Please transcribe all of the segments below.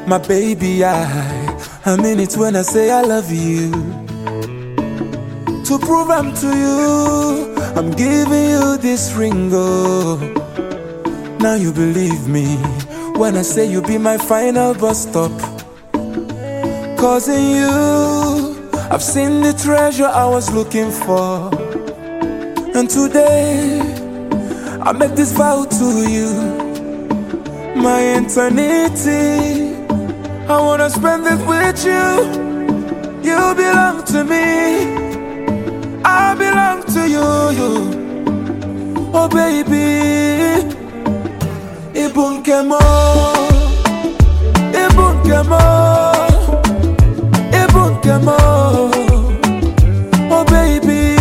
My baby, I mean it when I say I love you. To prove I'm to you, I'm giving you this ring, oh. Now you believe me when I say you be my final bus stop. Cause in you, I've seen the treasure I was looking for. And today, I make this vow to you, my eternity. I wanna spend it with you. You belong to me, I belong to you. Oh baby, Ibunkemo, Ibunkemo, Ibunkemo. Oh baby,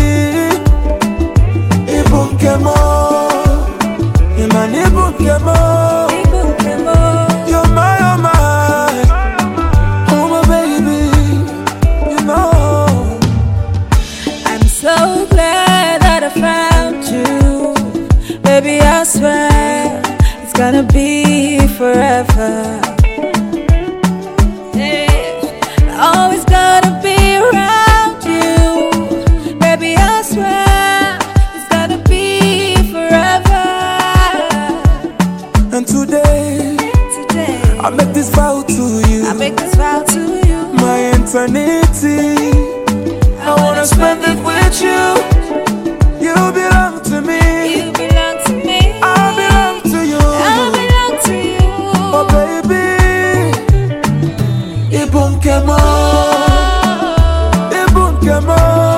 Ibunkemo, Iman Ibunkemo. You're my, oh my, oh my baby, you know. I'm so glad that I found you, baby. I swear it's gonna be forever. Always gonna be around you, baby. I swear it's gonna be forever. And today, I make this vow to you. I make this vow to you, my eternity. I wanna spend it with you. You belong to me. you belong to me. I belong to you. I belong to you. Oh baby, Ibunkemo, Ibunkemo.